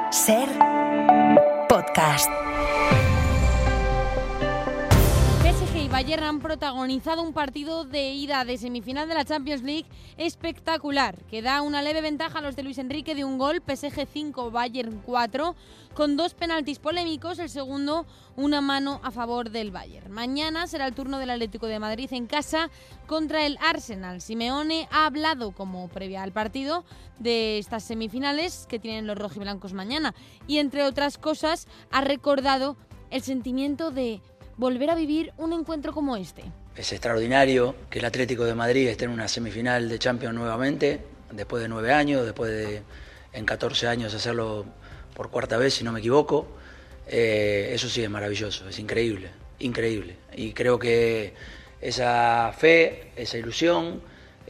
Ser podcast. PSG y Bayern han protagonizado un partido de ida de semifinal de la Champions League espectacular, que da una leve ventaja a los de Luis Enrique de un gol, PSG 5, Bayern 4, con 2 penaltis polémicos, el segundo una mano a favor del Bayern. Mañana será el turno del Atlético de Madrid en casa contra el Arsenal. Simeone ha hablado como previa al partido de estas semifinales que tienen los rojiblancos mañana y, entre otras cosas, ha recordado el sentimiento de volver a vivir un encuentro como este. Es extraordinario que el Atlético de Madrid esté en una semifinal de Champions nuevamente, después de 9 años, después de en 14 años hacerlo por cuarta vez, si no me equivoco. Eso sí es maravilloso, es increíble, increíble. Y creo que esa fe, esa ilusión,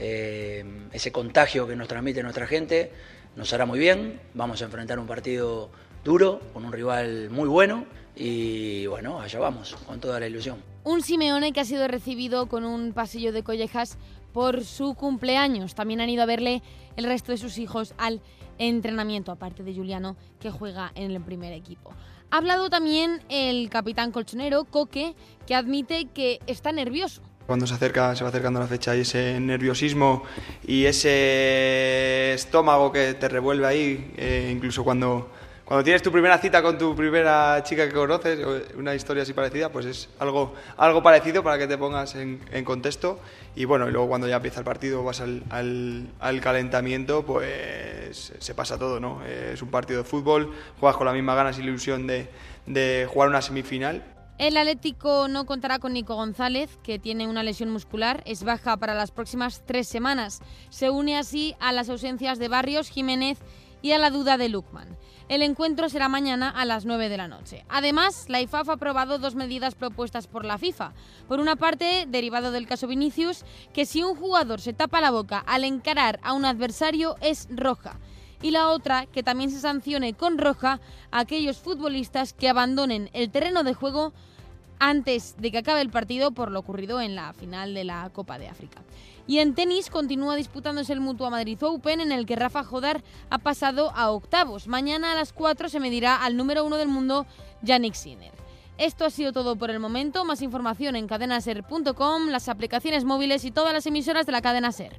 ese contagio que nos transmite nuestra gente nos hará muy bien. Vamos a enfrentar un partido duro, con un rival muy bueno. Y bueno, allá vamos, con toda la ilusión. Un Simeone que ha sido recibido con un pasillo de collejas por su cumpleaños. También han ido a verle el resto de sus hijos al entrenamiento, aparte de Juliano, que juega en el primer equipo. Ha hablado también el capitán colchonero, Coque, que admite que está nervioso. Cuando se va acercando la fecha y ese nerviosismo y ese estómago que te revuelve ahí, incluso cuando tienes tu primera cita con tu primera chica que conoces, una historia así parecida, pues es algo parecido para que te pongas en contexto. Y bueno, y luego cuando ya empieza el partido, vas al calentamiento, pues se pasa todo, ¿no? Es un partido de fútbol, juegas con las mismas ganas y ilusión de jugar una semifinal. El Atlético no contará con Nico González, que tiene una lesión muscular, es baja para las próximas 3 semanas. Se une así a las ausencias de Barrios, Jiménez y a la duda de Lookman. El encuentro será mañana a las 9 de la noche. Además, la IFAF ha aprobado 2 medidas propuestas por la FIFA. Por una parte, derivado del caso Vinicius, que si un jugador se tapa la boca al encarar a un adversario es roja. Y la otra, que también se sancione con roja a aquellos futbolistas que abandonen el terreno de juego antes de que acabe el partido por lo ocurrido en la final de la Copa de África. Y en tenis continúa disputándose el Mutua Madrid Open, en el que Rafa Jodar ha pasado a octavos. Mañana a las 4 se medirá al número 1 del mundo, Jannik Sinner. Esto ha sido todo por el momento. Más información en cadenaser.com, las aplicaciones móviles y todas las emisoras de la cadena SER.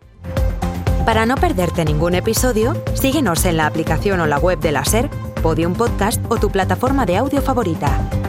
Para no perderte ningún episodio, síguenos en la aplicación o la web de la SER, Podium Podcast o tu plataforma de audio favorita.